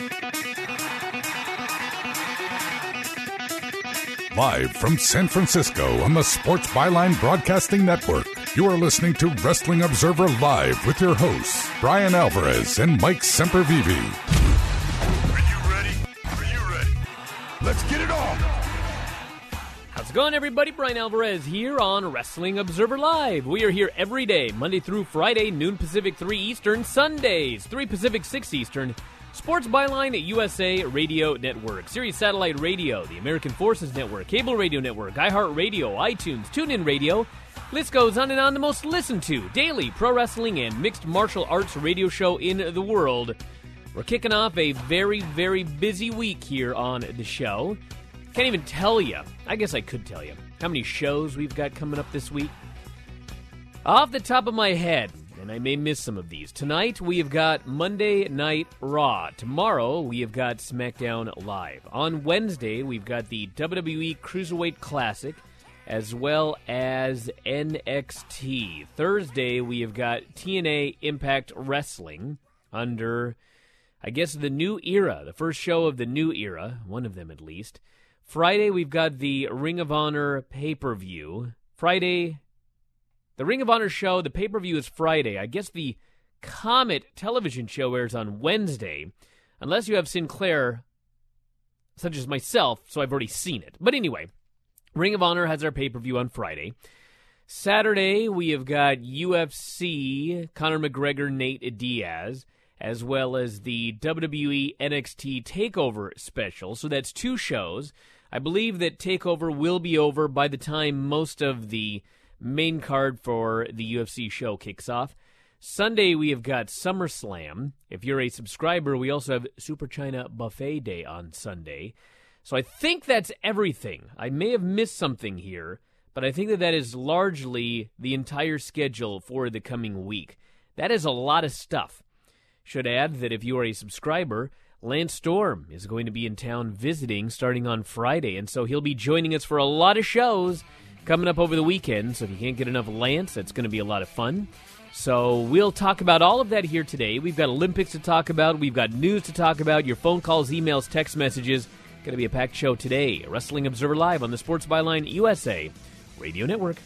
Live from San Francisco on the Sports Byline Broadcasting Network, you are listening to Wrestling Observer Live with your hosts, Brian Alvarez and Mike Sempervive. Are you ready? Are you ready? Let's get it on! How's it going, everybody? Brian Alvarez here on Wrestling Observer Live. We are here every day, Monday through Friday, noon Pacific, 3 Eastern, Sundays, 3 Pacific, 6 Eastern. Sports Byline USA Radio Network, Sirius Satellite Radio, the American Forces Network, Cable Radio Network, iHeartRadio, iTunes, TuneIn Radio. List goes on and on. The most listened to daily pro wrestling and mixed martial arts radio show in the world. We're kicking off a very, very busy week here on the show. Can't even tell you, I guess I could tell you, how many shows we've got coming up this week. Off the top of my head, and I may miss some of these. Tonight, we have got Monday Night Raw. Tomorrow, we have got SmackDown Live. On Wednesday, we've got the WWE Cruiserweight Classic, as well as NXT. Thursday, we have got TNA Impact Wrestling under, I guess, the new era, the first show of the new era, one of them at least. Friday, we've got the Ring of Honor pay-per-view. Friday, the Ring of Honor show, the pay-per-view is Friday. I guess the Comet television show airs on Wednesday, unless you have Sinclair, such as myself, so I've already seen it. But anyway, Ring of Honor has our pay-per-view on Friday. Saturday, we have got UFC, Conor McGregor, Nate Diaz, as well as the WWE NXT TakeOver special. So that's two shows. I believe that TakeOver will be over by the time most of the main card for the UFC show kicks off. Sunday, we have got SummerSlam. If you're a subscriber, we also have Super China Buffet Day on Sunday. So I think that's everything. I may have missed something here, but I think that is largely the entire schedule for the coming week. That is a lot of stuff. Should add that if you are a subscriber, Lance Storm is going to be in town visiting starting on Friday, and so he'll be joining us for a lot of shows coming up over the weekend. So if you can't get enough Lance, that's going to be a lot of fun. So we'll talk about all of that here today. We've got Olympics to talk about. We've got news to talk about. Your phone calls, emails, text messages. Going to be a packed show today. Wrestling Observer Live on the Sports Byline USA Radio Network.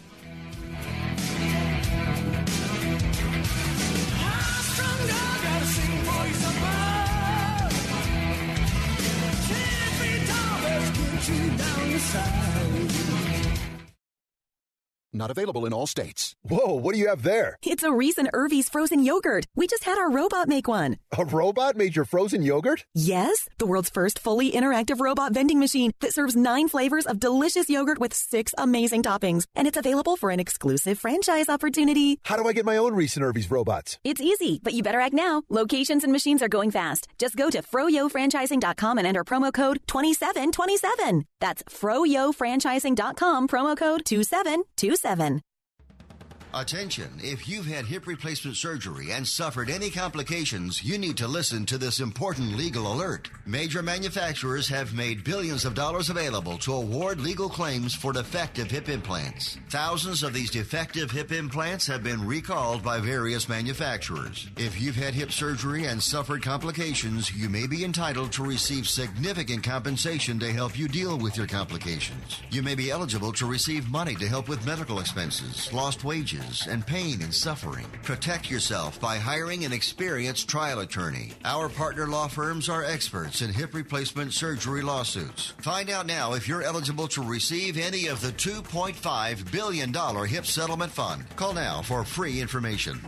Not available in all states. Whoa, what do you have there? It's a Reese and Irvy's frozen yogurt. We just had our robot make one. A robot made your frozen yogurt? Yes, the world's first fully interactive robot vending machine that serves 9 flavors of delicious yogurt with 6 amazing toppings. And it's available for an exclusive franchise opportunity. How do I get my own Reese and Irvy's robots? It's easy, but you better act now. Locations and machines are going fast. Just go to froyofranchising.com and enter promo code 2727. That's froyofranchising.com, promo code 2727. Attention, if you've had hip replacement surgery and suffered any complications, you need to listen to this important legal alert. Major manufacturers have made billions of dollars available to award legal claims for defective hip implants. Thousands of these defective hip implants have been recalled by various manufacturers. If you've had hip surgery and suffered complications, you may be entitled to receive significant compensation to help you deal with your complications. You may be eligible to receive money to help with medical expenses, lost wages, and pain and suffering. Protect yourself by hiring an experienced trial attorney. Our partner law firms are experts in hip replacement surgery lawsuits. Find out now if you're eligible to receive any of the $2.5 billion hip settlement fund. Call now for free information.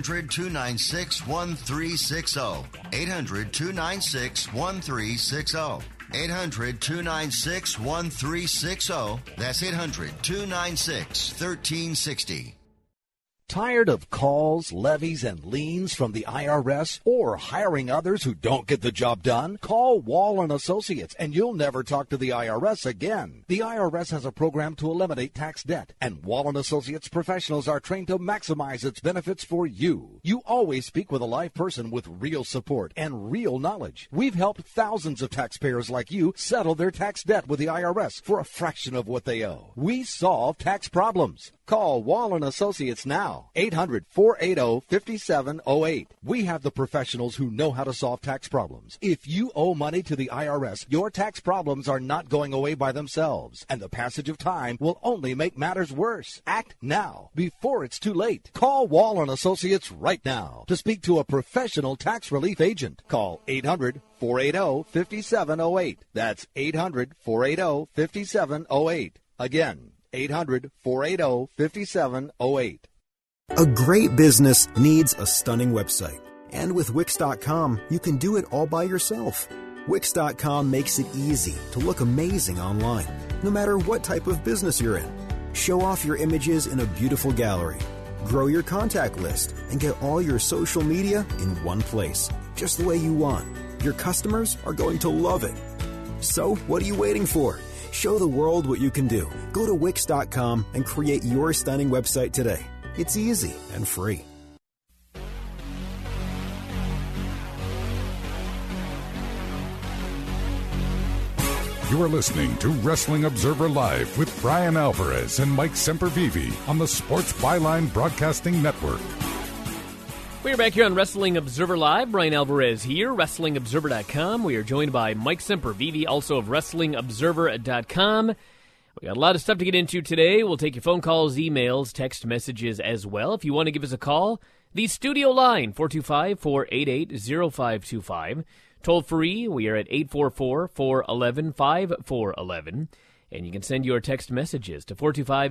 800-296-1360. 800-296-1360. 800-296-1360. That's 800-296-1360. Tired of calls, levies, and liens from the IRS or hiring others who don't get the job done? Call Wall & Associates and you'll never talk to the IRS again. The IRS has a program to eliminate tax debt, and Wall & Associates professionals are trained to maximize its benefits for you. You always speak with a live person with real support and real knowledge. We've helped thousands of taxpayers like you settle their tax debt with the IRS for a fraction of what they owe. We solve tax problems. Call Wall & Associates now, 800-480-5708. We have the professionals who know how to solve tax problems. If you owe money to the IRS, your tax problems are not going away by themselves, and the passage of time will only make matters worse. Act now, before it's too late. Call Wall & Associates right now to speak to a professional tax relief agent. Call 800-480-5708. That's 800-480-5708. Again, 800-480-5708. A great business needs a stunning website. And with Wix.com, you can do it all by yourself. Wix.com makes it easy to look amazing online, no matter what type of business you're in. Show off your images in a beautiful gallery. Grow your contact list and get all your social media in one place, just the way you want. Your customers are going to love it. So, what are you waiting for? Show the world what you can do. Go to Wix.com and create your stunning website today. It's easy and free. You are listening to Wrestling Observer Live with Brian Alvarez and Mike Sempervive on the Sports Byline Broadcasting Network. We're back here on Wrestling Observer Live. Brian Alvarez here, WrestlingObserver.com. We are joined by Mike Sempervive, also of WrestlingObserver.com. We got a lot of stuff to get into today. We'll take your phone calls, emails, text messages as well. If you want to give us a call, the studio line, 425-488-0525. Toll free, we are at 844-411-5411. And you can send your text messages to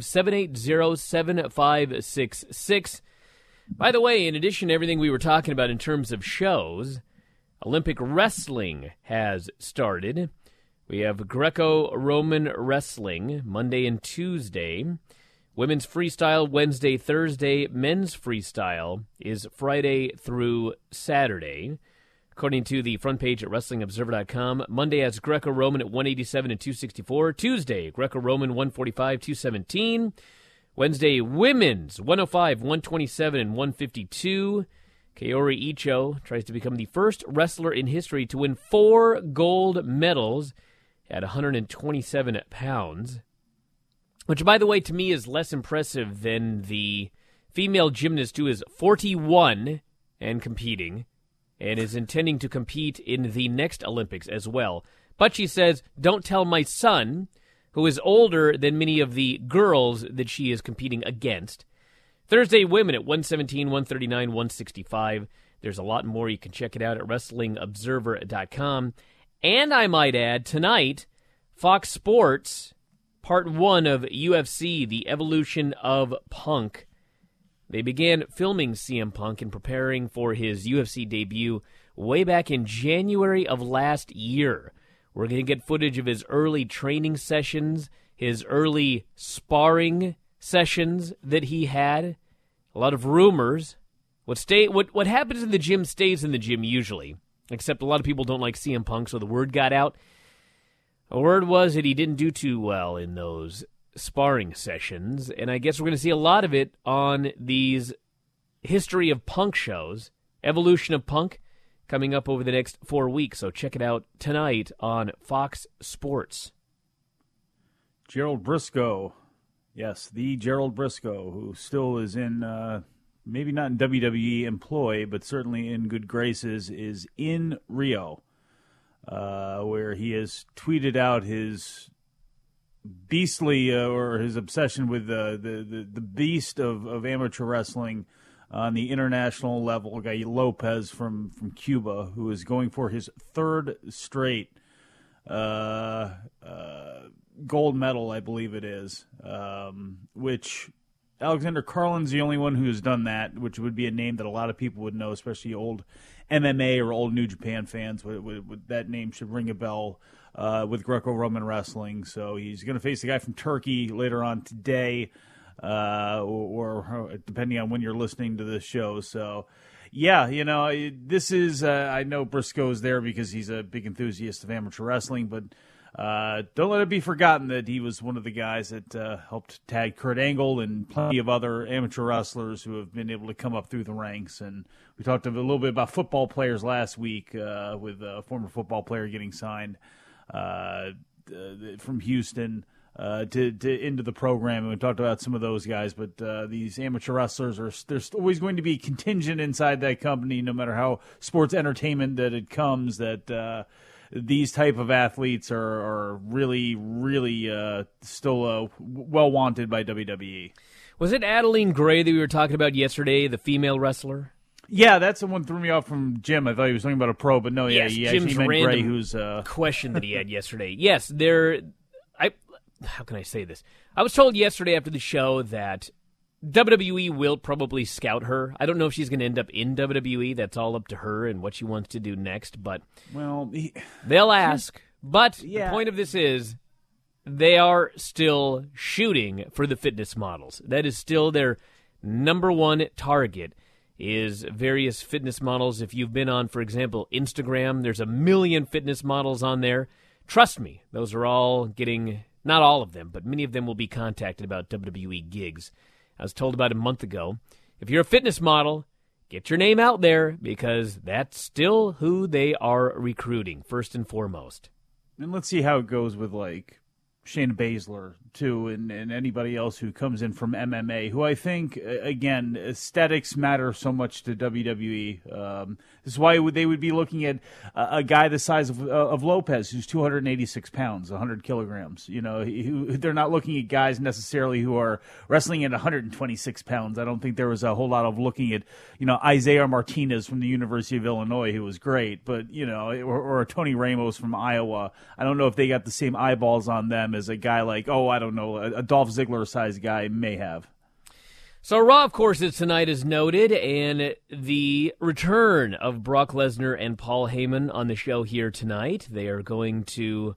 425-780-7566. By the way, in addition to everything we were talking about in terms of shows, Olympic wrestling has started. We have Greco-Roman wrestling Monday and Tuesday. Women's freestyle Wednesday, Thursday. Men's freestyle is Friday through Saturday. According to the front page at WrestlingObserver.com, Monday has Greco-Roman at 187 and 264. Tuesday, Greco-Roman 145, 217. Wednesday, women's 105, 127, and 152. Kaori Icho tries to become the first wrestler in history to win 4 gold medals at 127 pounds, which, by the way, to me is less impressive than the female gymnast who is 41 and competing and is intending to compete in the next Olympics as well. But she says, don't tell my son, who is older than many of the girls that she is competing against. Thursday, women at 117, 139, 165. There's a lot more. You can check it out at WrestlingObserver.com. And I might add, tonight, Fox Sports, Part 1 of UFC, The Evolution of Punk. They began filming CM Punk and preparing for his UFC debut way back in January of last year. We're going to get footage of his early training sessions, his early sparring sessions that he had. A lot of rumors. What happens in the gym stays in the gym usually, except a lot of people don't like CM Punk, so the word got out. The word was that he didn't do too well in those sparring sessions, and I guess we're going to see a lot of it on these History of Punk shows, Evolution of Punk, coming up over the next 4 weeks, so check it out tonight on Fox Sports. Gerald Briscoe, yes, the Gerald Briscoe, who still is in, maybe not in WWE employ, but certainly in good graces, is in Rio, where he has tweeted out his beastly, or his obsession with the beast of amateur wrestling on the international level, a guy Lopez from Cuba, who is going for his 3rd straight gold medal, I believe it is, which Alexander Carlin's the only one who has done that, which would be a name that a lot of people would know, especially old MMA or old New Japan fans. That name should ring a bell with Greco-Roman wrestling. So he's going to face the guy from Turkey later on today, or depending on when you're listening to this show. So, yeah, this is, I know Briscoe's there because he's a big enthusiast of amateur wrestling, but don't let it be forgotten that he was one of the guys that helped tag Kurt Angle and plenty of other amateur wrestlers who have been able to come up through the ranks. And we talked a little bit about football players last week with a former football player getting signed from Houston. into the program, and we talked about some of those guys. But these amateur wrestlers there's always going to be contingent inside that company, no matter how sports entertainment that it comes. That these type of athletes are really, really still well wanted by WWE. Was it Adeline Gray that we were talking about yesterday, the female wrestler? Yeah, that's the one threw me off from Jim. I thought he was talking about a pro, but no, yes, he Jim's meant random Gray, who's question that he had yesterday. Yes, how can I say this? I was told yesterday after the show that WWE will probably scout her. I don't know if she's going to end up in WWE. That's all up to her and what she wants to do next. But they'll ask. But the point of this is they are still shooting for the fitness models. That is still their number one target, is various fitness models. If you've been on, for example, Instagram, there's 1 million fitness models on there. Trust me, those are all getting, not all of them, but many of them will be contacted about WWE gigs. I was told about a month ago, if you're a fitness model, get your name out there, because that's still who they are recruiting, first and foremost. And let's see how it goes with, like, Shayna Baszler, too, and anybody else who comes in from MMA, who I think, again, aesthetics matter so much to WWE. This is why they would be looking at a guy the size of Lopez, who's 286 pounds, 100 kilograms. You know, they're not looking at guys necessarily who are wrestling at 126 pounds. I don't think there was a whole lot of looking at, Isaiah Martinez from the University of Illinois, who was great, but, or Tony Ramos from Iowa. I don't know if they got the same eyeballs on them as a guy like, a Dolph Ziggler-sized guy may have. So Raw, of course, is tonight, as noted, and the return of Brock Lesnar and Paul Heyman on the show here tonight. They are going to,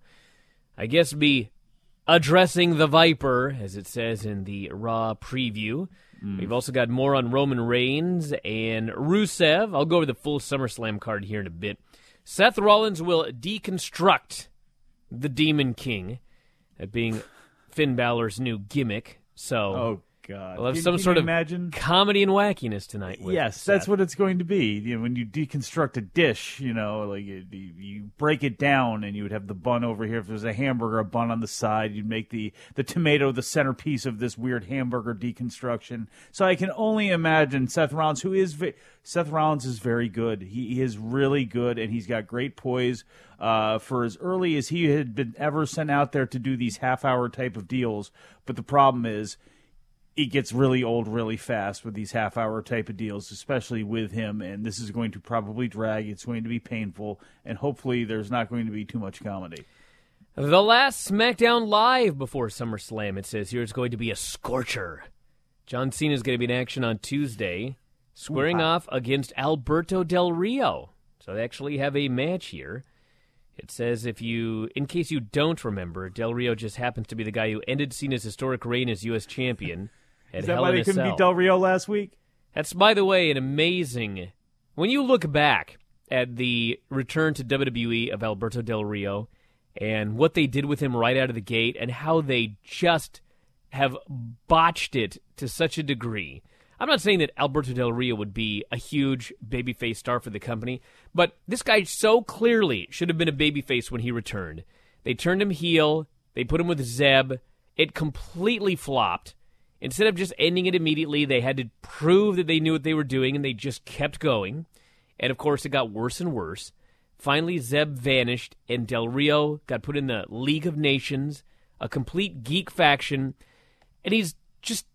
I guess, be addressing the Viper, as it says in the Raw preview. We've also got more on Roman Reigns and Rusev. I'll go over the full SummerSlam card here in a bit. Seth Rollins will deconstruct the Demon King, that being Finn Balor's new gimmick. So, God, we'll have some sort of comedy and wackiness tonight. Yes, Seth. That's what it's going to be. When you deconstruct a dish, like you break it down, and you would have the bun over here. If there's a hamburger, a bun on the side, you'd make the tomato the centerpiece of this weird hamburger deconstruction. So I can only imagine Seth Rollins, Seth Rollins is very good. He is really good, and he's got great poise. For as early as he had been ever sent out there to do these half-hour type of deals. But the problem is, it gets really old really fast with these half-hour type of deals, especially with him, and this is going to probably drag. It's going to be painful, and hopefully there's not going to be too much comedy. The last SmackDown Live before SummerSlam, it says here, is going to be a scorcher. John Cena is going to be in action on Tuesday, squaring off against Alberto Del Rio. So they actually have a match here. It says, in case you don't remember, Del Rio just happens to be the guy who ended Cena's historic reign as U.S. champion. Is that why they couldn't beat Del Rio last week? That's, by the way, an amazing... When you look back at the return to WWE of Alberto Del Rio and what they did with him right out of the gate and how they just have botched it to such a degree. I'm not saying that Alberto Del Rio would be a huge babyface star for the company, but this guy so clearly should have been a babyface when he returned. They turned him heel. They put him with Zeb. It completely flopped. Instead of just ending it immediately, they had to prove that they knew what they were doing, and they just kept going. And, of course, it got worse and worse. Finally, Zeb vanished, and Del Rio got put in the League of Nations, a complete geek faction, and he's just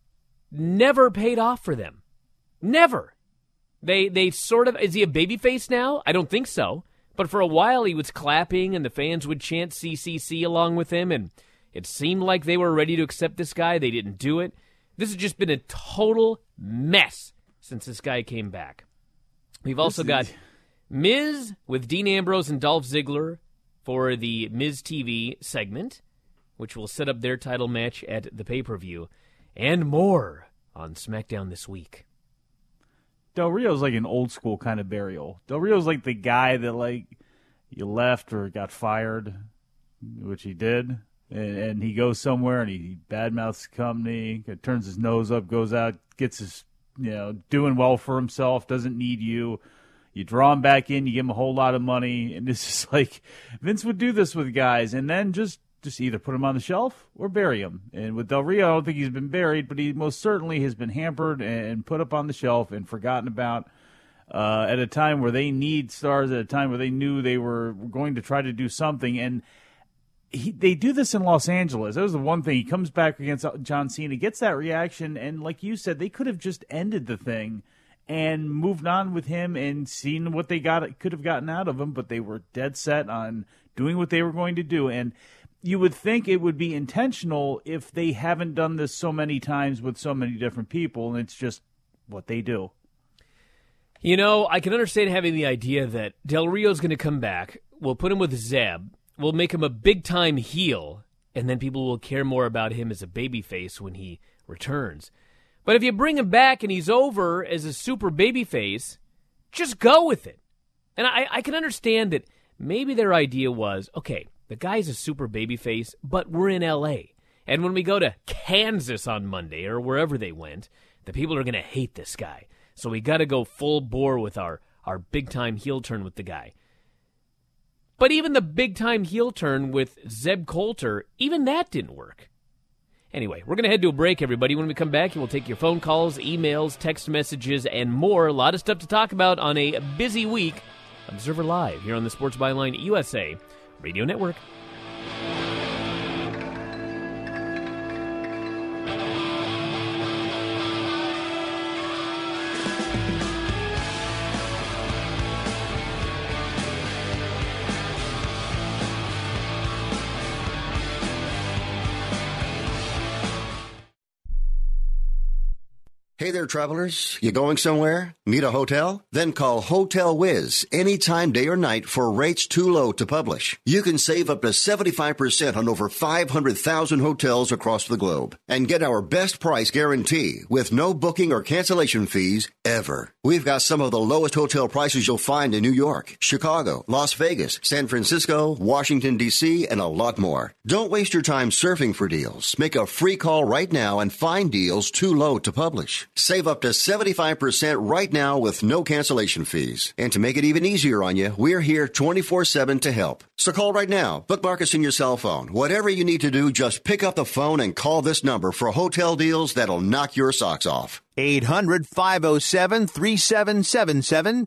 never paid off for them. Never. They sort of... Is he a babyface now? I don't think so. But for a while, he was clapping, and the fans would chant CCC along with him, and it seemed like they were ready to accept this guy. They didn't do it. This has just been a total mess since this guy came back. We've also got Miz with Dean Ambrose and Dolph Ziggler for the Miz TV segment, which will set up their title match at the pay-per-view, and more on SmackDown this week. Del Rio's like an old-school kind of burial. Del Rio's like the guy that, you left or got fired, which he did. And he goes somewhere and he badmouths the company, turns his nose up, goes out, gets his, doing well for himself, doesn't need you. You draw him back in, you give him a whole lot of money. And it's just like Vince would do this with guys and then just just either put him on the shelf or bury him. And with Del Rio, I don't think he's been buried, but he most certainly has been hampered and put up on the shelf and forgotten about at a time where they need stars, at a time where they knew they were going to try to do something. And they do this in Los Angeles. That was the one thing. He comes back against John Cena, gets that reaction, and like you said, they could have just ended the thing and moved on with him and seen what they could have gotten out of him, but they were dead set on doing what they were going to do. And you would think it would be intentional if they haven't done this so many times with so many different people, and it's just what they do. You know, I can understand having the idea that Del Rio's going to come back, we'll put him with Zeb, we'll make him a big-time heel, and then people will care more about him as a babyface when he returns. But if you bring him back and he's over as a super babyface, just go with it. And I can understand that maybe their idea was, okay, the guy's a super babyface, but we're in L.A. And when we go to Kansas on Monday or wherever they went, the people are going to hate this guy. So we got to go full bore with our big-time heel turn with the guy. But even the big-time heel turn with Zeb Coulter, even that didn't work. Anyway, we're going to head to a break, everybody. When we come back, we'll take your phone calls, emails, text messages, and more. A lot of stuff to talk about on a busy week. Observer Live here on the Sports Byline USA Radio Network. Hey there, travelers. You going somewhere? Need a hotel? Then call Hotel Wiz anytime, day or night, for rates too low to publish. You can save up to 75% on over 500,000 hotels across the globe and get our best price guarantee with no booking or cancellation fees ever. We've got some of the lowest hotel prices you'll find in New York, Chicago, Las Vegas, San Francisco, Washington, D.C., and a lot more. Don't waste your time surfing for deals. Make a free call right now and find deals too low to publish. Save up to 75% right now with no cancellation fees. And to make it even easier on you, we're here 24/7 to help. So call right now. Bookmark us in your cell phone. Whatever you need to do, just pick up the phone and call this number for hotel deals that'll knock your socks off. 800-507-3777.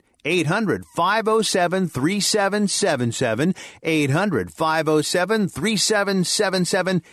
800-507-3777. 800-507-3777.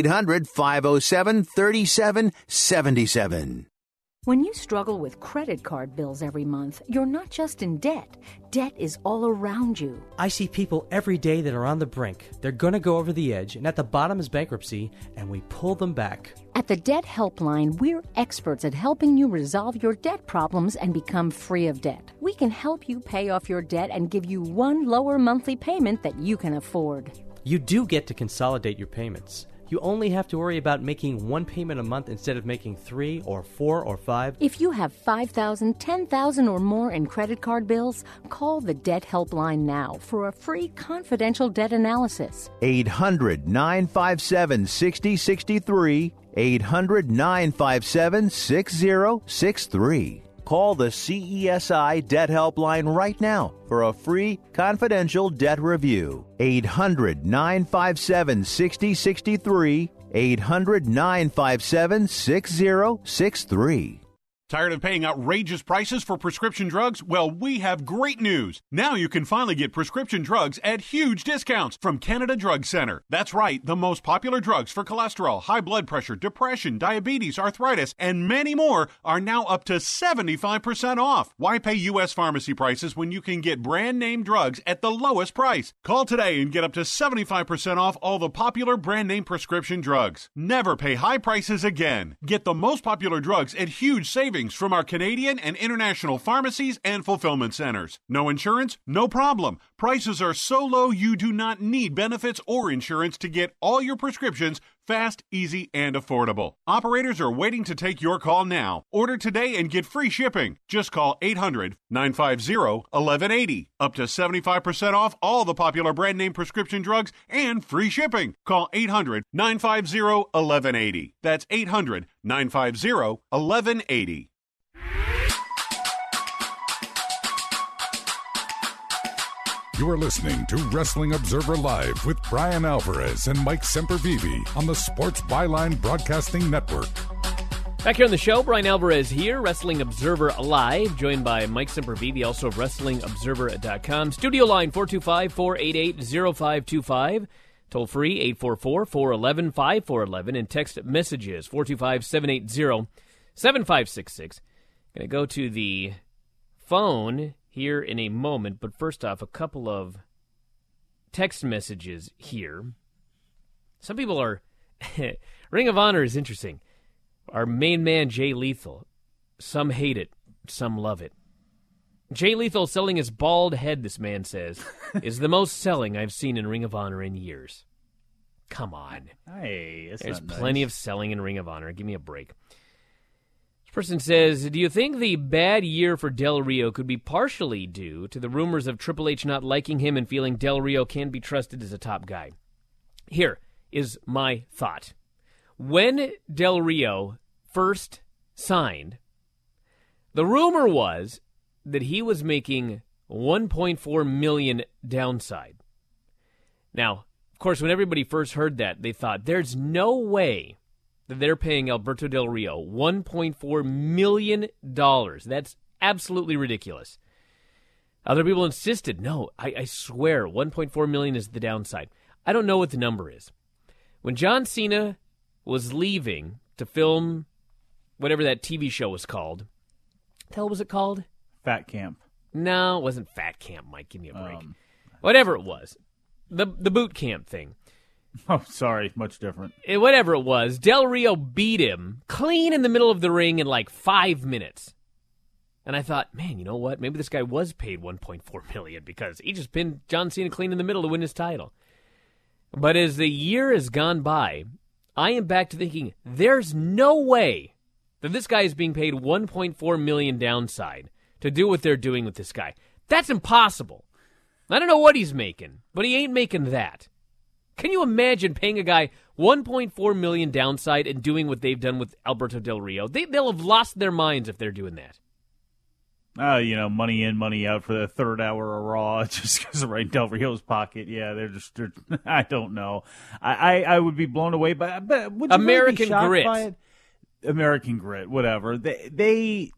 800-507-3777. When you struggle with credit card bills every month, you're not just in debt. Debt is all around you. I see people every day that are on the brink. They're going to go over the edge, and at the bottom is bankruptcy, and we pull them back. At the Debt Helpline, we're experts at helping you resolve your debt problems and become free of debt. We can help you pay off your debt and give you one lower monthly payment that you can afford. You do get to consolidate your payments. You only have to worry about making one payment a month instead of making 3 or 4 or 5. If you have $5,000, $10,000 or more in credit card bills, call the Debt Helpline now for a free confidential debt analysis. 800-957-6063. 800-957-6063. Call the CESI Debt Helpline right now for a free confidential debt review. 800-957-6063. 800-957-6063. Tired of paying outrageous prices for prescription drugs? Well, we have great news. Now you can finally get prescription drugs at huge discounts from Canada Drug Center. That's right, the most popular drugs for cholesterol, high blood pressure, depression, diabetes, arthritis, and many more are now up to 75% off. Why pay U.S. pharmacy prices when you can get brand name drugs at the lowest price? Call today and get up to 75% off all the popular brand name prescription drugs. Never pay high prices again. Get the most popular drugs at huge savings from our Canadian and international pharmacies and fulfillment centers. No insurance? No problem. Prices are so low you do not need benefits or insurance to get all your prescriptions fast, easy, and affordable. Operators are waiting to take your call now. Order today and get free shipping. Just call 800-950-1180. Up to 75% off all the popular brand name prescription drugs and free shipping. Call 800-950-1180. That's 800-950-1180. You are listening to Wrestling Observer Live with Brian Alvarez and Mike Sempervive on the Sports Byline Broadcasting Network. Back here on the show, Brian Alvarez here, Wrestling Observer Live, joined by Mike Sempervive, also of WrestlingObserver.com. Studio line 425-488-0525. Toll free 844-411-5411. And text messages 425-780-7566. Going to go to the phone here in a moment, but first off, a couple of text messages here. Some people are... Ring of Honor is interesting. Our main man, Jay Lethal. Some hate it. Some love it. Jay Lethal selling his bald head, this man says, is the most selling I've seen in Ring of Honor in years. Come on. Hey, that's There's not plenty nice. of selling in Ring of Honor. Give me a break. This person says, do you think the bad year for Del Rio could be partially due to the rumors of Triple H not liking him and feeling Del Rio can be trusted as a top guy? Here is my thought. When Del Rio first signed, the rumor was that he was making $1.4 million downside. Now, of course, when everybody first heard that, they thought, there's no way that they're paying Alberto Del Rio $1.4 million. That's absolutely ridiculous. Other people insisted, no, I swear, $1.4 million is the downside. I don't know what the number is. When John Cena was leaving to film whatever that TV show was called. What the hell was it called? Fat Camp. No, it wasn't Fat Camp, Mike. Give me a break. Whatever it was. The boot camp thing. Oh, sorry. Much different. Whatever it was, Del Rio beat him clean in the middle of the ring in like 5 minutes. And I thought, man, you know what? Maybe this guy was paid $1.4 million because he just pinned John Cena clean in the middle to win his title. But as the year has gone by, I am back to thinking there's no way that this guy is being paid $1.4 million downside to do what they're doing with this guy. That's impossible. I don't know what he's making, but he ain't making that. Can you imagine paying a guy $1.4 million downside and doing what they've done with Alberto Del Rio? They'll have lost their minds if they're doing that. Money in, money out for the third hour of Raw just because of right Del Rio's pocket. Yeah, they're I don't know. I would be blown away by but would you American really be Grit. shocked by it? American Grit, whatever. They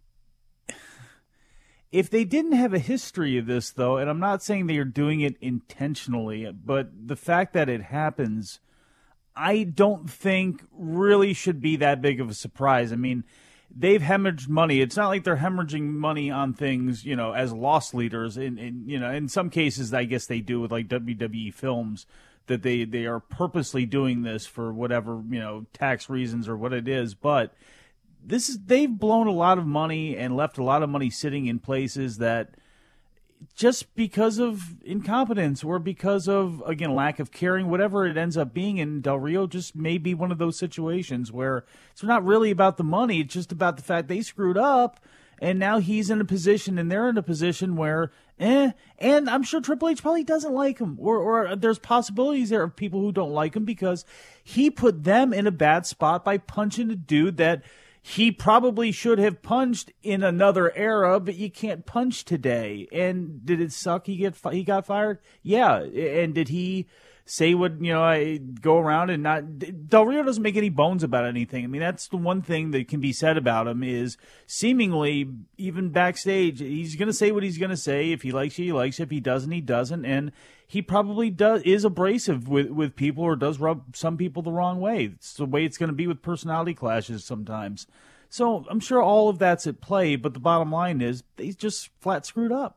if they didn't have a history of this, though, and I'm not saying they are doing it intentionally, but the fact that it happens, I don't think really should be that big of a surprise. I mean, they've hemorrhaged money. It's not like they're hemorrhaging money on things, as loss leaders. In some cases, I guess they do with like WWE films that they are purposely doing this for whatever, tax reasons or what it is. But they've blown a lot of money and left a lot of money sitting in places that just because of incompetence or because of, again, lack of caring, whatever it ends up being, and Del Rio just may be one of those situations where it's not really about the money. It's just about the fact they screwed up, and now he's in a position and they're in a position where, and I'm sure Triple H probably doesn't like him, or there's possibilities there of people who don't like him because he put them in a bad spot by punching a dude that he probably should have punched in another era, but you can't punch today. And did it suck? He got fired? Yeah. And did he say what, I go around and not... Del Rio doesn't make any bones about anything. I mean, that's the one thing that can be said about him is seemingly, even backstage, he's going to say what he's going to say. If he likes you, he likes you. If he doesn't, he doesn't. And he probably is abrasive with people or does rub some people the wrong way. It's the way it's going to be with personality clashes sometimes. So I'm sure all of that's at play, but the bottom line is he's just flat screwed up.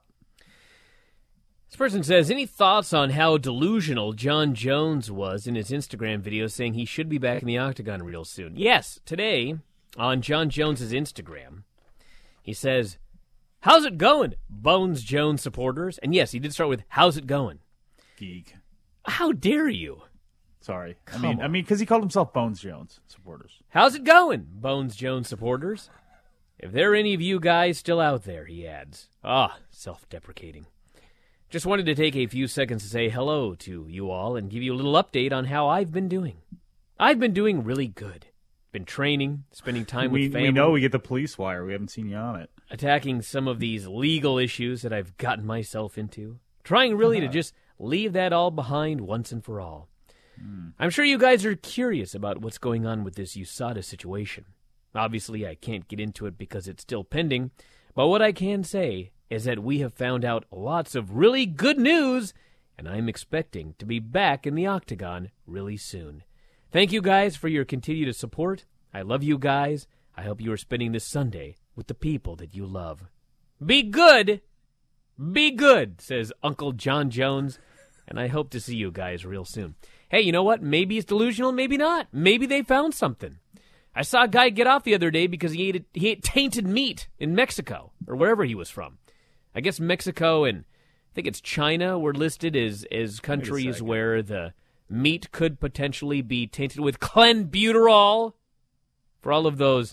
This person says, any thoughts on how delusional John Jones was in his Instagram video saying he should be back in the Octagon real soon? Yes, today on John Jones's Instagram, he says, how's it going, Bones Jones supporters? And yes, he did start with, how's it going? Geek. How dare you? Sorry. I mean, because he called himself Bones Jones supporters. How's it going, Bones Jones supporters? If there are any of you guys still out there, he adds. Self-deprecating. Just wanted to take a few seconds to say hello to you all and give you a little update on how I've been doing. I've been doing really good. Been training, spending time with family. We know we get the police wire. We haven't seen you on it. Attacking some of these legal issues that I've gotten myself into. trying really to just leave that all behind once and for all. I'm sure you guys are curious about what's going on with this USADA situation. Obviously, I can't get into it because it's still pending, but what I can say is that we have found out lots of really good news, and I'm expecting to be back in the octagon really soon. Thank you guys for your continued support. I love you guys. I hope you are spending this Sunday with the people that you love. Be good! Be good, says Uncle John Jones, and I hope to see you guys real soon. Hey, you know what? Maybe it's delusional, maybe not. Maybe they found something. I saw a guy get off the other day because he ate tainted meat in Mexico, or wherever he was from. I guess Mexico and I think it's China were listed as countries where the meat could potentially be tainted with clenbuterol for all of those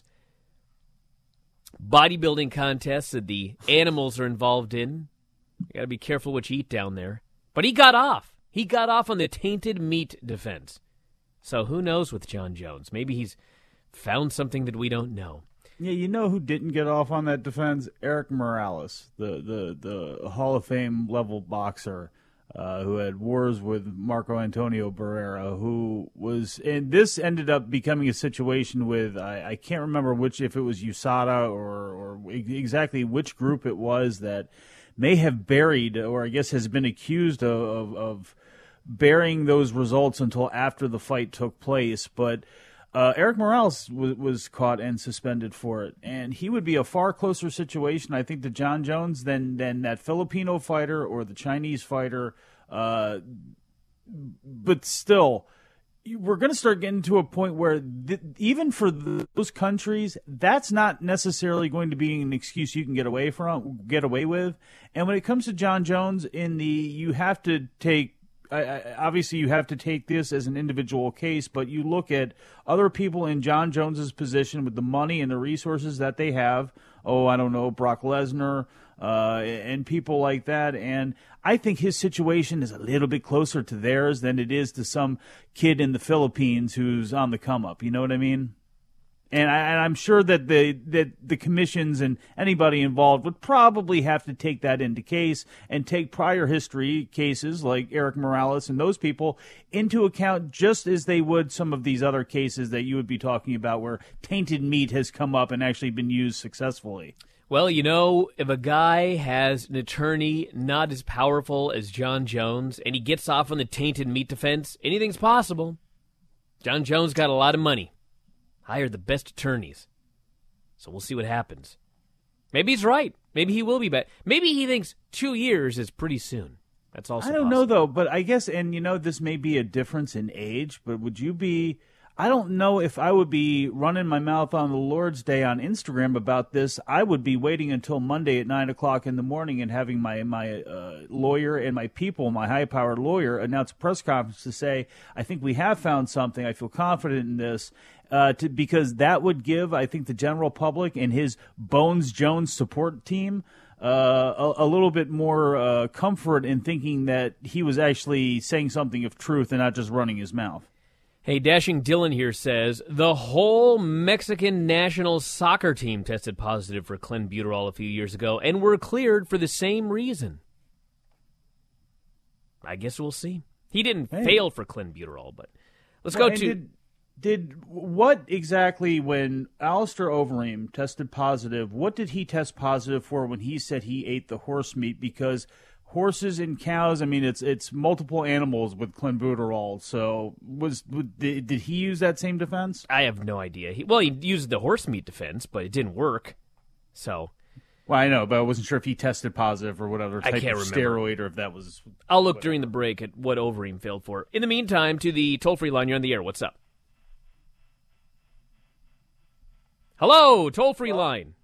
bodybuilding contests that the animals are involved in. You got to be careful what you eat down there. But he got off. He got off on the tainted meat defense. So who knows with John Jones? Maybe he's found something that we don't know. Yeah, you know who didn't get off on that defense? Erik Morales, the Hall of Fame level boxer who had wars with Marco Antonio Barrera, who was, and this ended up becoming a situation with, I can't remember if it was USADA or exactly which group it was that may have buried, or I guess has been accused of burying those results until after the fight took place. But Erik Morales was caught and suspended for it, and he would be a far closer situation, I think, to John Jones than that Filipino fighter or the Chinese fighter. But still, we're going to start getting to a point where even for those countries, that's not necessarily going to be an excuse you can get away with. And when it comes to John Jones, you have to take. Obviously, you have to take this as an individual case, but you look at other people in John Jones's position with the money and the resources that they have. Oh, I don't know, Brock Lesnar and people like that. And I think his situation is a little bit closer to theirs than it is to some kid in the Philippines who's on the come up. You know what I mean? And I'm sure that the commissions and anybody involved would probably have to take that into case and take prior history cases like Erik Morales and those people into account, just as they would some of these other cases that you would be talking about where tainted meat has come up and actually been used successfully. Well, you know, if a guy has an attorney not as powerful as John Jones and he gets off on the tainted meat defense, anything's possible. John Jones got a lot of money. Hire the best attorneys. So we'll see what happens. Maybe he's right. Maybe he will be back. Maybe he thinks 2 years is pretty soon. That's also I don't know, though, but I guess, and this may be a difference in age, but would you be, I don't know if I would be running my mouth on the Lord's Day on Instagram about this. I would be waiting until Monday at 9 o'clock in the morning and having my lawyer and my people, my high-powered lawyer, announce a press conference to say, I think we have found something. I feel confident in this. Because that would give, I think, the general public and his Bones Jones support team a little bit more comfort in thinking that he was actually saying something of truth and not just running his mouth. Hey, Dashing Dylan here says, the whole Mexican national soccer team tested positive for clenbuterol a few years ago and were cleared for the same reason. I guess we'll see. He didn't fail for clenbuterol, but let's go to... Did what exactly, when Alistair Overeem tested positive, what did he test positive for when he said he ate the horse meat? Because horses and cows, I mean, it's multiple animals with clenbuterol. So did he use that same defense? I have no idea. He used the horse meat defense, but it didn't work. So, well, I know, but I wasn't sure if he tested positive or whatever type of steroid or if that was. I'll look during the break at what Overeem failed for. In the meantime, to the toll-free line, you're on the air. What's up? Hello, toll-free line.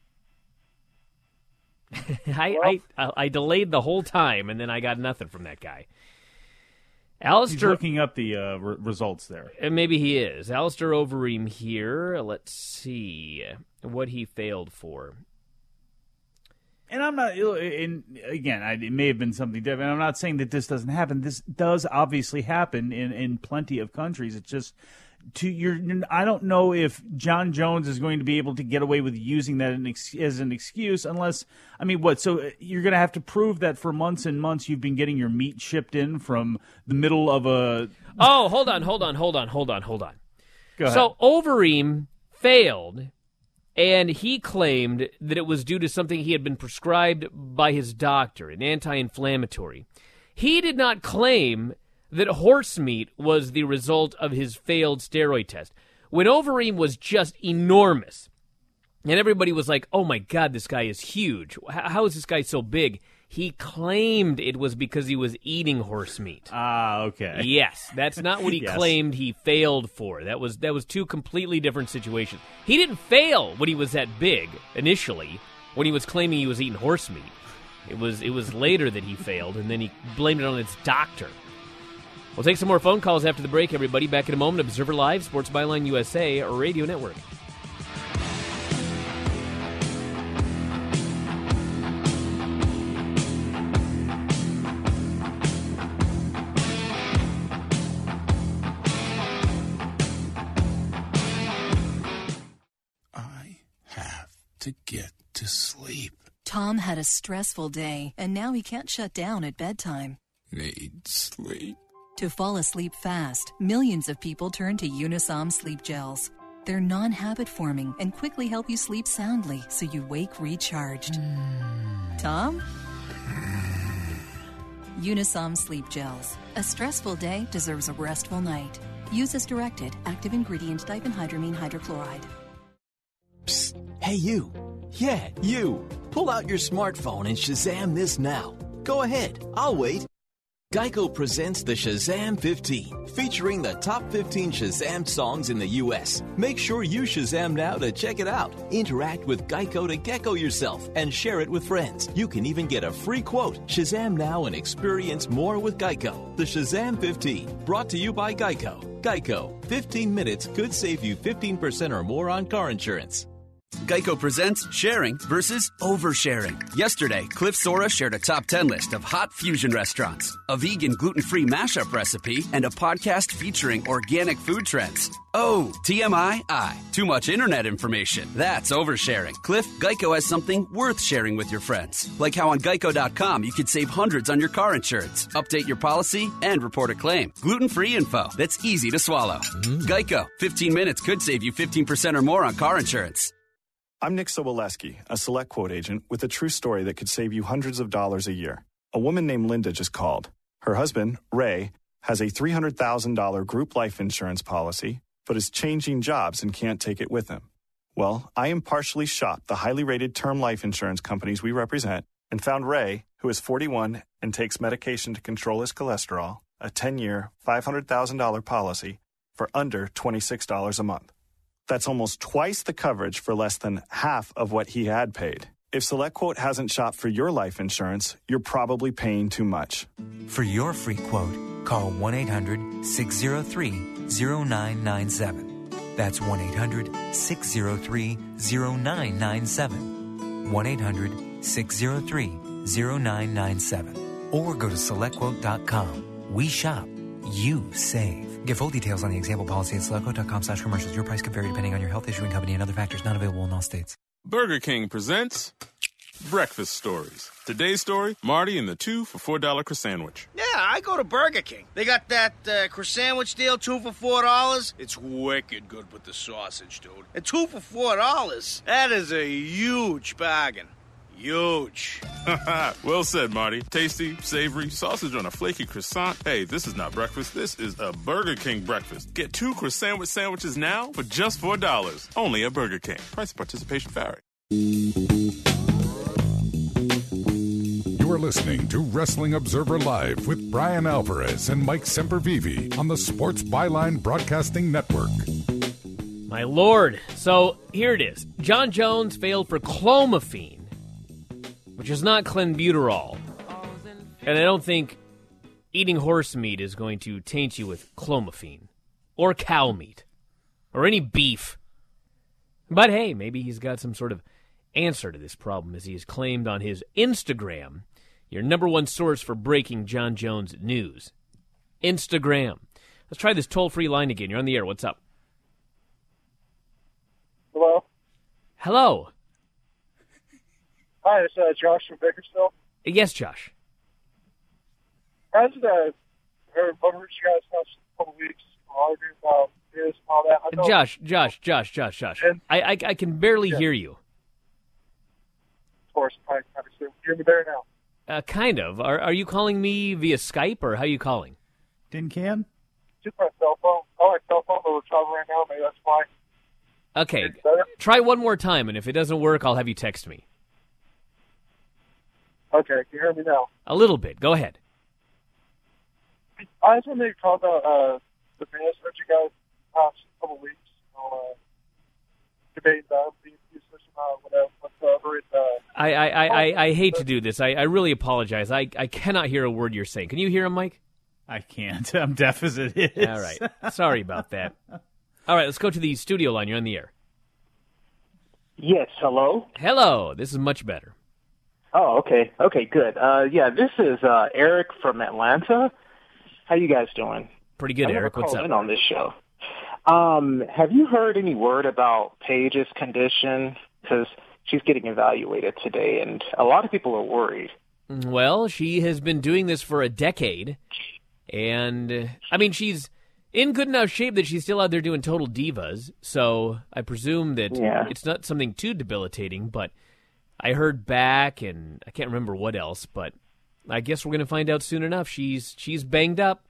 I delayed the whole time, and then I got nothing from that guy. Alistair, he's looking up the results there. And maybe he is. Alistair Overeem here. Let's see what he failed for. And I'm not, and again, it may have been something different. I'm not saying that this doesn't happen. This does obviously happen in plenty of countries. It's just I don't know if John Jones is going to be able to get away with using that as an excuse unless, I mean, what? So you're going to have to prove that for months and months you've been getting your meat shipped in from the middle of a... Oh, hold on. Go ahead. So Overeem failed, and he claimed that it was due to something he had been prescribed by his doctor, an anti-inflammatory. He did not claim that horse meat was the result of his failed steroid test. When Overeem was just enormous, and everybody was like, oh my God, this guy is huge. How is this guy so big? He claimed it was because he was eating horse meat. Okay. Yes, that's not what he claimed he failed for. That was two completely different situations. He didn't fail when he was that big initially, when he was claiming he was eating horse meat. It was later that he failed, and then he blamed it on his doctor. We'll take some more phone calls after the break, everybody. Back in a moment. Observer Live, Sports Byline USA, Radio Network. I have to get to sleep. Tom had a stressful day, and now he can't shut down at bedtime. Need sleep. To fall asleep fast, millions of people turn to Unisom sleep gels. They're non-habit forming and quickly help you sleep soundly so you wake recharged. Tom? Unisom sleep gels. A stressful day deserves a restful night. Use as directed. Active ingredient diphenhydramine hydrochloride. Psst. Hey, you. Yeah, you. Pull out your smartphone and Shazam this now. Go ahead. I'll wait. Geico presents the Shazam 15, featuring the top 15 Shazam songs in the U.S. Make sure you Shazam now to check it out. Interact with Geico to gecko yourself and share it with friends. You can even get a free quote. Shazam now and experience more with Geico. The Shazam 15, brought to you by Geico. Geico, 15 minutes could save you 15% or more on car insurance. Geico presents sharing versus oversharing. Yesterday, Cliff Sora shared a top 10 list of hot fusion restaurants, a vegan gluten-free mashup recipe, and a podcast featuring organic food trends. Oh, TMI, too much internet information. That's oversharing. Cliff, Geico has something worth sharing with your friends. Like how on Geico.com you could save hundreds on your car insurance, update your policy, and report a claim. Gluten-free info that's easy to swallow. Geico, 15 minutes could save you 15% or more on car insurance. I'm Nick Soboleski, a Select Quote agent with a true story that could save you hundreds of dollars a year. A woman named Linda just called. Her husband, Ray, has a $300,000 group life insurance policy, but is changing jobs and can't take it with him. Well, I impartially shopped the highly rated term life insurance companies we represent and found Ray, who is 41 and takes medication to control his cholesterol, a 10-year, $500,000 policy for under $26 a month. That's almost twice the coverage for less than half of what he had paid. If SelectQuote hasn't shopped for your life insurance, you're probably paying too much. For your free quote, call 1-800-603-0997. That's 1-800-603-0997. 1-800-603-0997. Or go to SelectQuote.com. We shop. You save. Get full details on the example policy at SelectQuote.com/commercials. Your price could vary depending on your health, issuing company, and other factors. Not available in all states. Burger King presents Breakfast Stories. Today's story, Marty and the 2 for $4 croissant. Yeah, I go to Burger King. They got that croissant deal, 2 for $4. It's wicked good with the sausage, dude. And 2 for $4, that is a huge bargain. Huge. Well said, Marty. Tasty, savory, sausage on a flaky croissant. Hey, this is not breakfast. This is a Burger King breakfast. Get 2 croissant sandwiches now for just $4. Only at Burger King. Price and participation vary. You are listening to Wrestling Observer Live with Brian Alvarez and Mike Sempervive on the Sports Byline Broadcasting Network. My Lord. So here it is. John Jones failed for clomiphene, which is not clenbuterol. And I don't think eating horse meat is going to taint you with clomiphene or cow meat or any beef. But hey, maybe he's got some sort of answer to this problem, as he has claimed on his Instagram, your number one source for breaking John Jones news. Instagram. Let's try this toll-free line again. You're on the air. What's up? Hello. Hi, it's Josh from Bakersfield. Yes, Josh. I just heard over you guys last couple weeks arguing about this and all that. I know, Josh. I can barely hear you. Of course, I can hear me better now. Kind of. Are you calling me via Skype, or how are you calling? Tin can? Just my cell phone. I like cell phone, but we're traveling right now. Maybe that's why. Okay. Try one more time, and if it doesn't work, I'll have you text me. Okay, can you hear me now? A little bit. Go ahead. I just wanted to talk about the best that you guys past couple weeks debating the whatever. I hate to do this. I really apologize. I cannot hear a word you're saying. Can you hear him, Mike? I can't. I'm deaf as it is. All right. Sorry about that. All right, let's go to the studio line. You're on the air. Yes, hello? Hello. This is much better. Oh, okay. Okay, good. This is Eric from Atlanta. How you guys doing? Pretty good, Eric. What's up? I never called in on this show. Have you heard any word about Paige's condition? Because she's getting evaluated today, and a lot of people are worried. Well, she has been doing this for a decade, and, she's in good enough shape that she's still out there doing Total Divas, so I presume that it's not something too debilitating, but I heard back, and I can't remember what else, but I guess we're going to find out soon enough. She's banged up.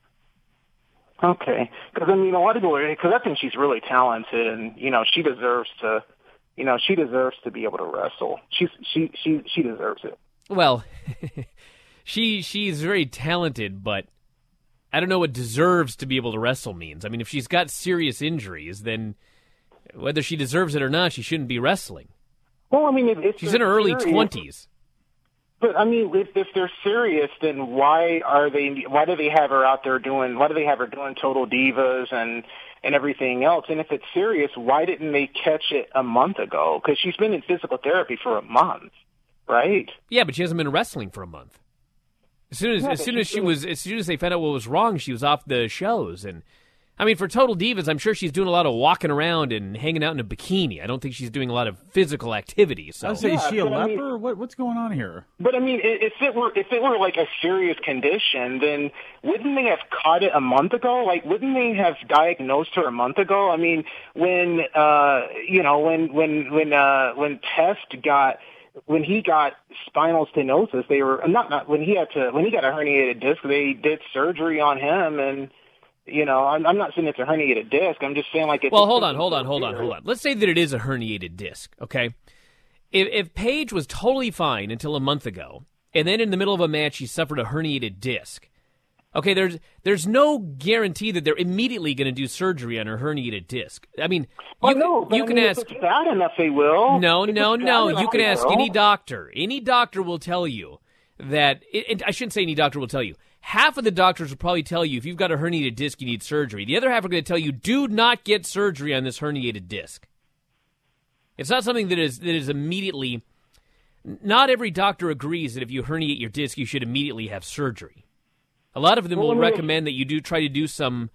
Okay. Because, a lot of people are, because I think she's really talented, and, she deserves to, she deserves to be able to wrestle. She deserves it. Well, she's very talented, but I don't know what deserves to be able to wrestle means. If she's got serious injuries, then whether she deserves it or not, she shouldn't be wrestling. Well, if she's in her early 20s. But if they're serious, then why do they have her out there doing Total Divas and everything else? And if it's serious, why didn't they catch it a month ago? Because she's been in physical therapy for a month, right? Yeah, but she hasn't been wrestling for a month. As soon as they found out what was wrong, she was off the shows. And for Total Divas, I'm sure she's doing a lot of walking around and hanging out in a bikini. I don't think she's doing a lot of physical activity. So, is she a leper? What's going on here? But if it were like a serious condition, then wouldn't they have caught it a month ago? Like, wouldn't they have diagnosed her a month ago? When when he got spinal stenosis, they were when he got a herniated disc, they did surgery on him, and I'm not saying it's a herniated disc. I'm just saying it's. Well, hold on. Let's say that it is a herniated disc, okay? If Paige was totally fine until a month ago, and then in the middle of a match she suffered a herniated disc, okay, there's no guarantee that they're immediately going to do surgery on her herniated disc. You can ask. If it's bad enough, they will. No. You can ask any doctor. Any doctor will tell you that. I shouldn't say any doctor will tell you. Half of the doctors will probably tell you if you've got a herniated disc, you need surgery. The other half are going to tell you, do not get surgery on this herniated disc. It's not something that is immediately. Not every doctor agrees that if you herniate your disc, you should immediately have surgery. A lot of them will recommend that you try to do some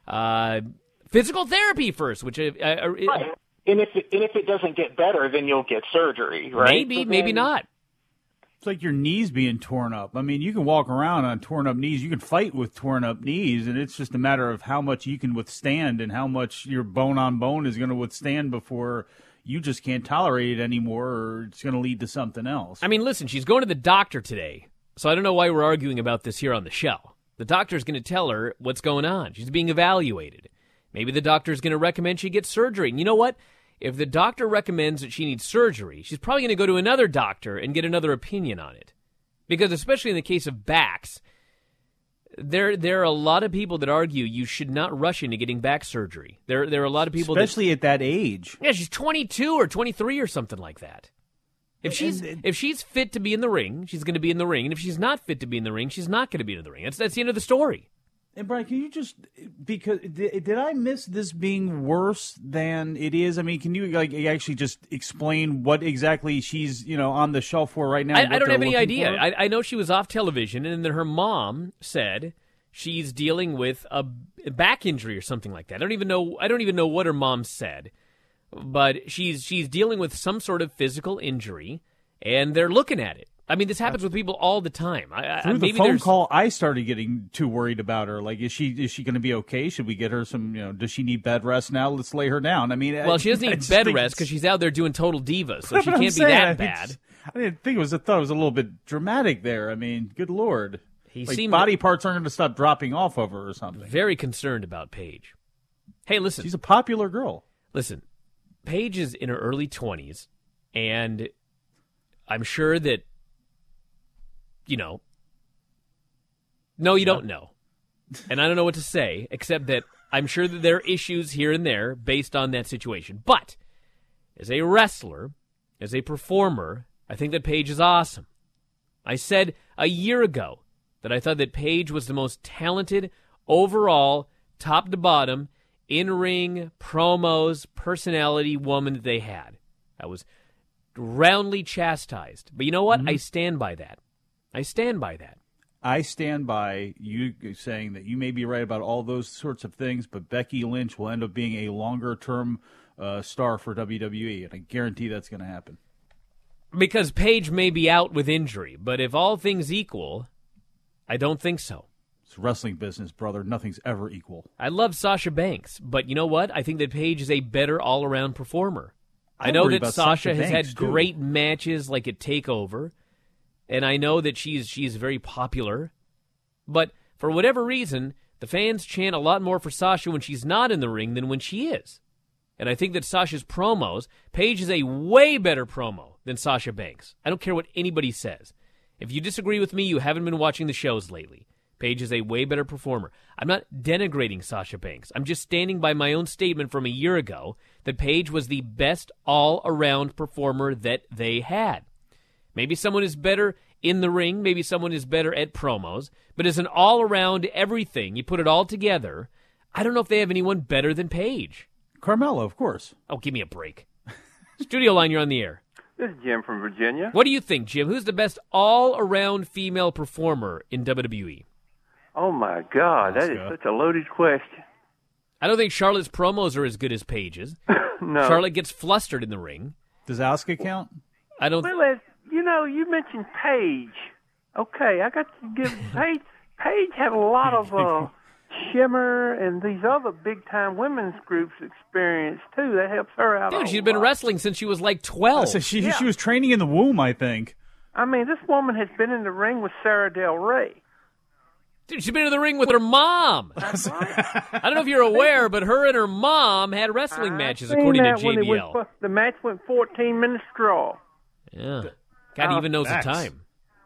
physical therapy first, which right. And if it doesn't get better, then you'll get surgery, right? Maybe not. It's like your knees being torn up. You can walk around on torn up knees. You can fight with torn up knees, and it's just a matter of how much you can withstand and how much your bone on bone is going to withstand before you just can't tolerate it anymore, or it's going to lead to something else. Listen, she's going to the doctor today, so I don't know why we're arguing about this here on the show. The doctor's going to tell her what's going on. She's being evaluated. Maybe the doctor's going to recommend she get surgery. And you know what? If the doctor recommends that she needs surgery, she's probably going to go to another doctor and get another opinion on it. Because especially in the case of backs, there are a lot of people that argue you should not rush into getting back surgery. There are a lot of people especially at that age. Yeah, she's 22 or 23 or something like that. If she's fit to be in the ring, she's going to be in the ring. And if she's not fit to be in the ring, she's not going to be in the ring. That's the end of the story. And Brian, can you just, because did I miss this being worse than it is? Can you actually just explain what exactly she's on the shelf for right now? I don't have any idea. I know she was off television, and then her mom said she's dealing with a back injury or something like that. I don't even know what her mom said, but she's dealing with some sort of physical injury, and they're looking at it. I mean, this happens with people all the time. Through the phone call, I started getting too worried about her. Like, is she going to be okay? Should we get her some? Does she need bed rest now? Let's lay her down. I mean, well, she doesn't need bed rest because she's out there doing Total Divas, so she can't be that bad. I didn't think I thought it was a little bit dramatic there. I mean, good Lord, seemed body parts aren't going to stop dropping off of her or something. Very concerned about Paige. Hey, listen, she's a popular girl. Listen, Paige is in her early 20s, and I'm sure that. No, you don't know. And I don't know what to say, except that I'm sure that there are issues here and there based on that situation. But as a wrestler, as a performer, I think that Paige is awesome. I said a year ago that I thought that Paige was the most talented overall, top to bottom, in-ring, promos, personality woman that they had. I was roundly chastised. But you know what? I stand by that. I stand by that. I stand by you saying that you may be right about all those sorts of things, but Becky Lynch will end up being a longer-term star for WWE, and I guarantee that's going to happen. Because Paige may be out with injury, but if all things equal, I don't think so. It's wrestling business, brother. Nothing's ever equal. I love Sasha Banks, but you know what? I think that Paige is a better all-around performer. I know that Sasha has had great matches like at TakeOver, and I know that she's very popular, but for whatever reason, the fans chant a lot more for Sasha when she's not in the ring than when she is. And I think that Sasha's promos, Paige is a way better promo than Sasha Banks. I don't care what anybody says. If you disagree with me, you haven't been watching the shows lately. Paige is a way better performer. I'm not denigrating Sasha Banks. I'm just standing by my own statement from a year ago that Paige was the best all-around performer that they had. Maybe someone is better in the ring. Maybe someone is better at promos. But as an all-around everything, you put it all together, I don't know if they have anyone better than Paige. Carmella, of course. Oh, give me a break. Studio line, you're on the air. This is Jim from Virginia. What do you think, Jim? Who's the best all-around female performer in WWE? Oh, my God. That is such a loaded question. I don't think Charlotte's promos are as good as Paige's. No. Charlotte gets flustered in the ring. Does Asuka count? I don't. Well, you mentioned Paige. Okay, I got to give Paige. Paige had a lot of Shimmer and these other big-time women's groups experience, too. That helps her out. Dude, she's been wrestling since she was like 12. So she was training in the womb, I think. I mean, this woman has been in the ring with Sarah Del Rey. Dude, she's been in the ring with her mom. That's right. I don't know if you're aware, but her and her mom had wrestling matches, according to JBL. The match went 14 minutes draw. Yeah. God even knows the time.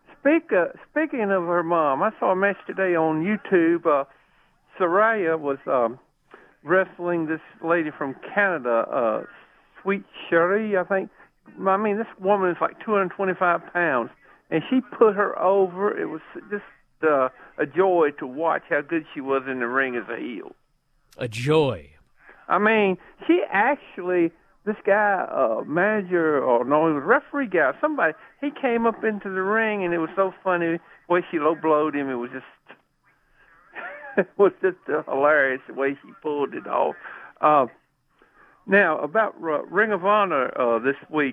Speaking of her mom, I saw a match today on YouTube. Saraya was wrestling this lady from Canada, Sweet Cherie, I think. I mean, this woman is like 225 pounds, and she put her over. It was just a joy to watch how good she was in the ring as a heel. A joy. I mean, she actually, this guy, manager, or no, he was referee guy, somebody, he came up into the ring, and it was so funny the way she low-blowed him. It was just hilarious the way she pulled it off. Now, about Ring of Honor this week,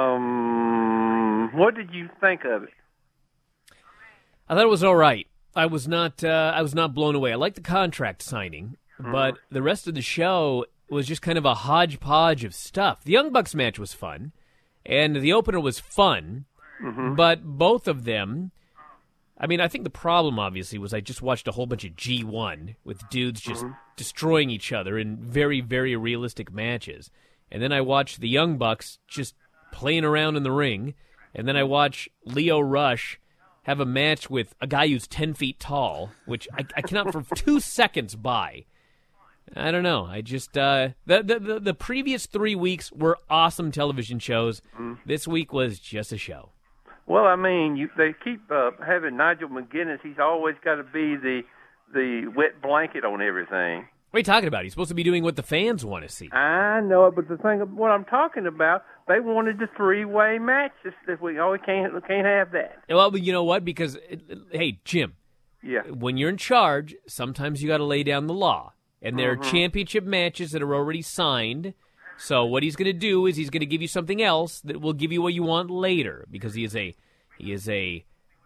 what did you think of it? I thought it was all right. I was not blown away. I liked the contract signing, but the rest of the show was just kind of a hodgepodge of stuff. The Young Bucks match was fun, and the opener was fun, but both of them, I mean, I think the problem, obviously, was I just watched a whole bunch of G1 with dudes just destroying each other in very, very realistic matches. And then I watched the Young Bucks just playing around in the ring, and then I watched Lio Rush have a match with a guy who's 10 feet tall, which I cannot for 2 seconds buy. I don't know. I just the previous 3 weeks were awesome television shows. This week was just a show. Well, I mean, they keep having Nigel McGuinness. He's always got to be the wet blanket on everything. What are you talking about? He's supposed to be doing what the fans want to see. I know it, but the thing of what I'm talking about, they wanted the three-way matches. We can't have that. Well, you know what? Because, hey, Jim, when you're in charge, sometimes you got to lay down the law. And there are championship matches that are already signed, So what he's going to do is he's going to give you something else that will give you what you want later, because he is a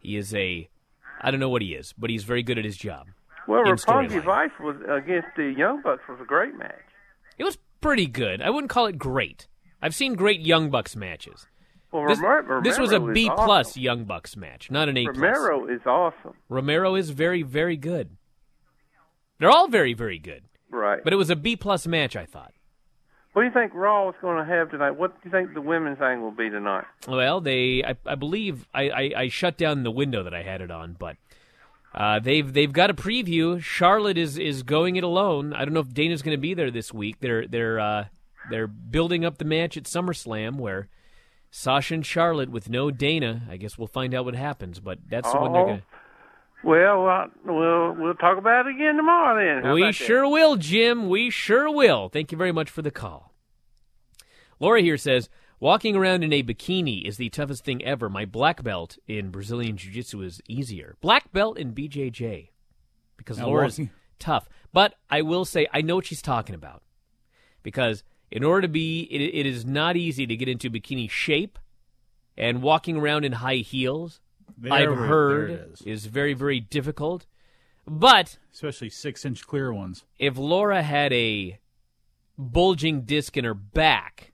I don't know what he is, but he's very good at his job. Well, Roppongi Vice was against the Young Bucks was a great match. It was pretty good. I wouldn't call it great. I've seen great Young Bucks matches. Well, this was a B+ awesome. Young Bucks match, not an A+. Romero is awesome. Romero is very, very good. They're all very, very good. Right. But it was a B+ match, I thought. What do you think Raw is going to have tonight? What do you think the women's angle will be tonight? Well, I believe I shut down the window that I had it on, but they've got a preview. Charlotte is going it alone. I don't know if Dana's going to be there this week. They're building up the match at SummerSlam where Sasha and Charlotte with no Dana. I guess we'll find out what happens, but that's when they're going to. Well, we'll talk about it again tomorrow then. We sure will, Jim. We sure will. Thank you very much for the call. Laura here says, walking around in a bikini is the toughest thing ever. My black belt in Brazilian Jiu-Jitsu is easier. Black belt in BJJ. Because Laura's tough. But I will say, I know what she's talking about. Because in order to be, it is not easy to get into bikini shape, and walking around in high heels, I've heard, is very, very difficult. But especially 6-inch clear ones. If Laura had a bulging disc in her back,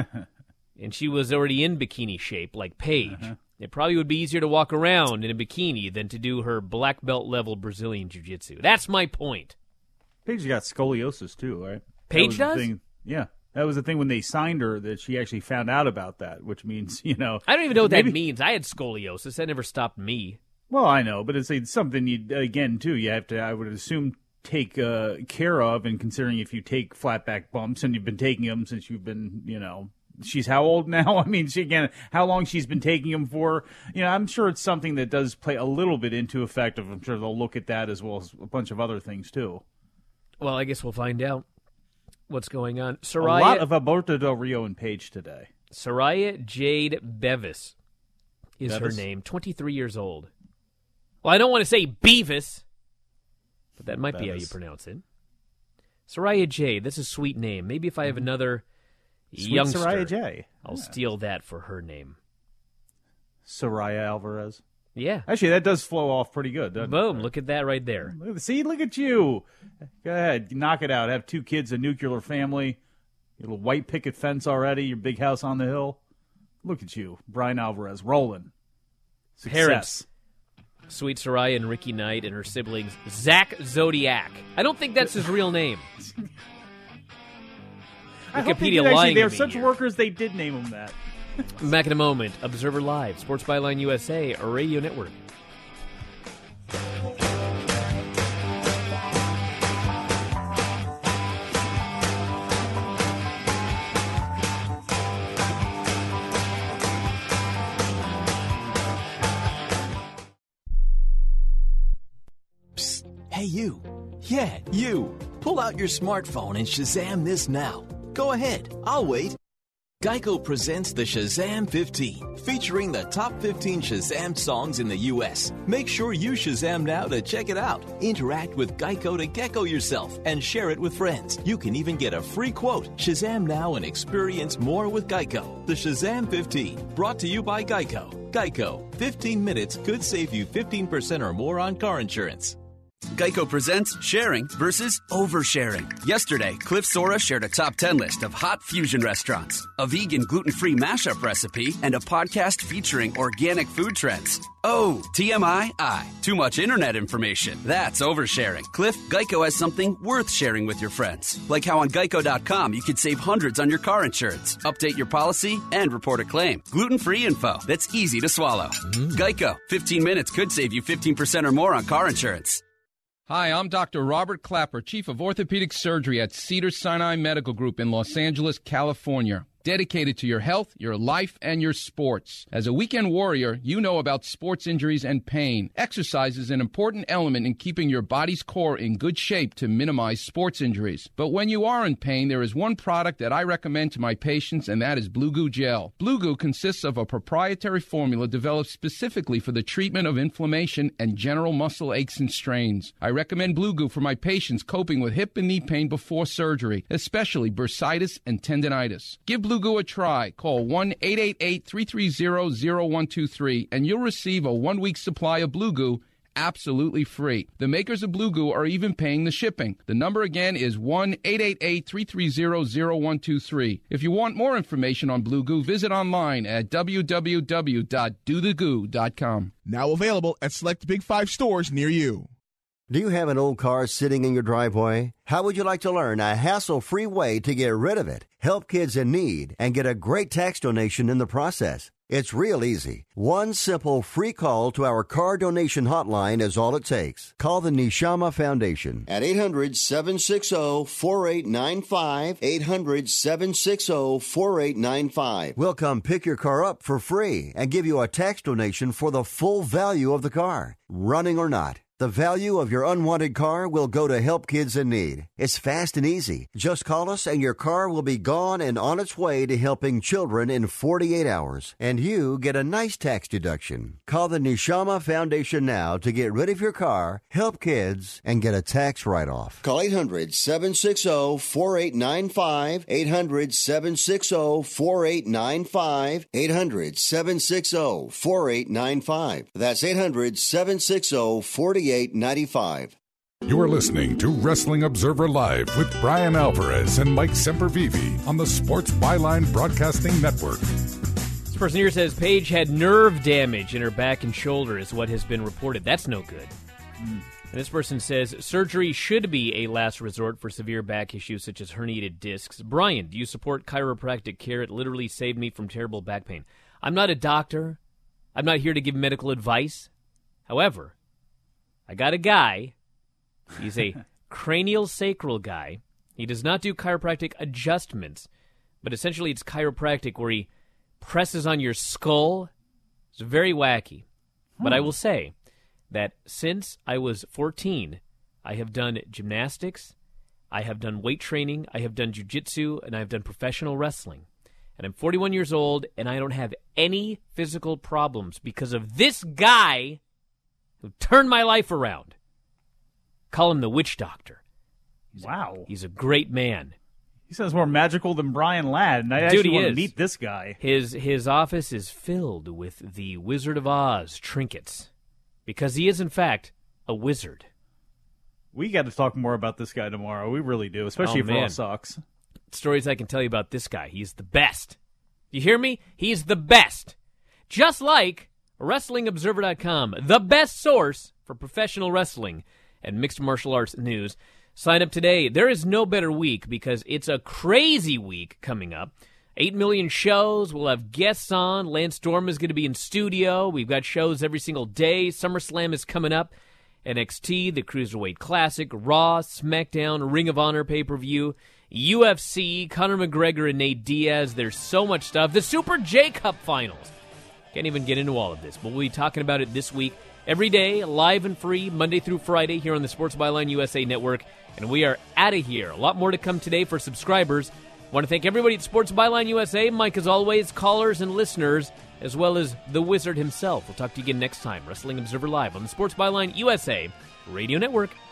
and she was already in bikini shape like Paige, it probably would be easier to walk around in a bikini than to do her black belt level Brazilian Jiu-Jitsu. That's my point. Paige got scoliosis too, right? Paige does? Yeah. That was the thing when they signed her, that she actually found out about that, which means, I don't even know what that means. I had scoliosis. That never stopped me. Well, I know, but it's something you have to, I would assume, take care of, and considering if you take flat back bumps, and you've been taking them since you've been, she's how old now? I mean, how long she's been taking them for? I'm sure it's something that does play a little bit into effect. I'm sure they'll look at that as well as a bunch of other things, too. Well, I guess we'll find out what's going on. A lot of Alberto Del Rio and Paige today. Soraya Jade Bevis is her name. 23 years old. Well, I don't want to say Beavis, but that might be how you pronounce it. Soraya Jade, that's a sweet name. Maybe if I have another youngster, Soraya J. I'll steal that for her name. Soraya Alvarez. Yeah. Actually, that does flow off pretty good, doesn't it? Boom, look at that right there. See, look at you. Go ahead, knock it out. Have 2 kids, a nuclear family, your little white picket fence already, your big house on the hill. Look at you, Brian Alvarez, rolling. Success. Parents. Sweet Soraya and Ricky Knight and her siblings, Zach Zodiac. I don't think that's his real name. Wikipedia lying they're to me such here. workers, they did name him that. Back in a moment. Observer Live, Sports Byline USA, a radio network. Psst. Hey, you. Yeah, you. Pull out your smartphone and Shazam this now. Go ahead. I'll wait. Geico presents the Shazam 15, featuring the top 15 Shazam songs in the U.S. Make sure you Shazam now to check it out. Interact with Geico to gecko yourself and share it with friends. You can even get a free quote. Shazam now and experience more with Geico. The Shazam 15, brought to you by Geico. Geico, 15 minutes could save you 15% or more on car insurance. Geico presents sharing versus oversharing. Yesterday, Cliff Sora shared a top 10 list of hot fusion restaurants, a vegan gluten-free mashup recipe, and a podcast featuring organic food trends. Oh, TMI? Too much internet information. That's oversharing. Cliff, Geico has something worth sharing with your friends. Like how on Geico.com you could save hundreds on your car insurance, update your policy, and report a claim. Gluten-free info that's easy to swallow. Geico, 15 minutes could save you 15% or more on car insurance. Hi, I'm Dr. Robert Clapper, Chief of Orthopedic Surgery at Cedars-Sinai Medical Group in Los Angeles, California. dedicated to your health, your life, and your sports. As a weekend warrior, you know about sports injuries and pain. Exercise is an important element in keeping your body's core in good shape to minimize sports injuries. But when you are in pain, there is one product that I recommend to my patients, and that is Blue Goo Gel. Blue Goo consists of a proprietary formula developed specifically for the treatment of inflammation and general muscle aches and strains. I recommend Blue Goo for my patients coping with hip and knee pain before surgery, especially bursitis and tendinitis. Give Blue Goo a try. Call 1-888-330-0123 and you'll receive a 1-week supply of Blue Goo absolutely free. The makers of Blue Goo are even paying the shipping. The number again is 1-888-330-0123. If you want more information on Blue Goo, visit online at www.dothegoo.com. Now available at select Big 5 stores near you. Do you have an old car sitting in your driveway? How would you like to learn a hassle-free way to get rid of it, help kids in need, and get a great tax donation in the process? It's real easy. One simple free call to our car donation hotline is all it takes. Call the Neshama Foundation at 800-760-4895, 800-760-4895. We'll come pick your car up for free and give you a tax donation for the full value of the car, running or not. The value of your unwanted car will go to help kids in need. It's fast and easy. Just call us and your car will be gone and on its way to helping children in 48 hours. And you get a nice tax deduction. Call the Neshama Foundation now to get rid of your car, help kids, and get a tax write-off. Call 800-760-4895, 800-760-4895, 800-760-4895. That's 800-760-4895. You are listening to Wrestling Observer Live with Brian Alvarez and Mike Sempervive on the Sports Byline Broadcasting Network. This person here says Paige had nerve damage in her back and shoulder is what has been reported. That's no good. And this person says surgery should be a last resort for severe back issues such as herniated discs. Brian, do you support chiropractic care? It literally saved me from terrible back pain. I'm not a doctor. I'm not here to give medical advice. However, I got a guy. He's a cranial sacral guy. He does not do chiropractic adjustments, but essentially it's chiropractic where he presses on your skull. It's very wacky. But I will say that since I was 14, I have done gymnastics, I have done weight training, I have done jiu-jitsu, and I have done professional wrestling. And I'm 41 years old, and I don't have any physical problems because of this guy who turned my life around. Call him the witch doctor. Wow. He's a great man. He sounds more magical than Brian Ladd, and I Dude, actually want to meet this guy. His office is filled with the Wizard of Oz trinkets because he is, in fact, a wizard. We got to talk more about this guy tomorrow. We really do, especially for Raw Sox. Stories I can tell you about this guy. He's the best. You hear me? He's the best. Just like WrestlingObserver.com, the best source for professional wrestling and mixed martial arts news. Sign up today. There is no better week because it's a crazy week coming up. 8 million shows. We'll have guests on. Lance Storm is going to be in studio. We've got shows every single day. SummerSlam is coming up. NXT, the Cruiserweight Classic, Raw, SmackDown, Ring of Honor pay-per-view, UFC, Conor McGregor and Nate Diaz. There's so much stuff. The Super J Cup Finals. Can't even get into all of this, but we'll be talking about it this week. Every day, live and free, Monday through Friday here on the Sports Byline USA Network. And we are out of here. A lot more to come today for subscribers. I want to thank everybody at Sports Byline USA. Mike, as always, callers and listeners, as well as the Wizard himself. We'll talk to you again next time. Wrestling Observer Live on the Sports Byline USA Radio Network.